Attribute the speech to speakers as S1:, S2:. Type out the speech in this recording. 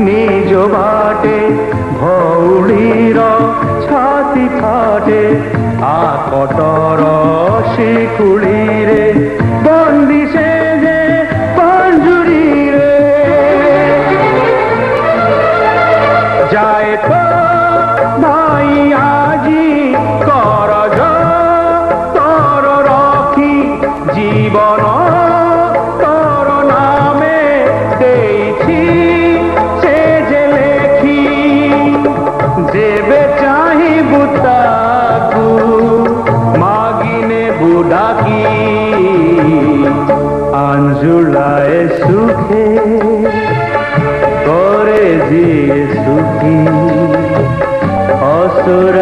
S1: নিজ বাটে ভৌড়ীর ছাতি ফাটে আকটর শিখুড়িরে বন্দি সে যে পাঞ্জুরিরে যায় তো ভাই আজি করজ তর রক্ষী জীবন তর নামে দেইছি সে যে লেখি যেবে চাহিবু তাকু মাগিনে বুডাকি আঞ্জুলায় সুখে করে দিয়ে সুখী অসুর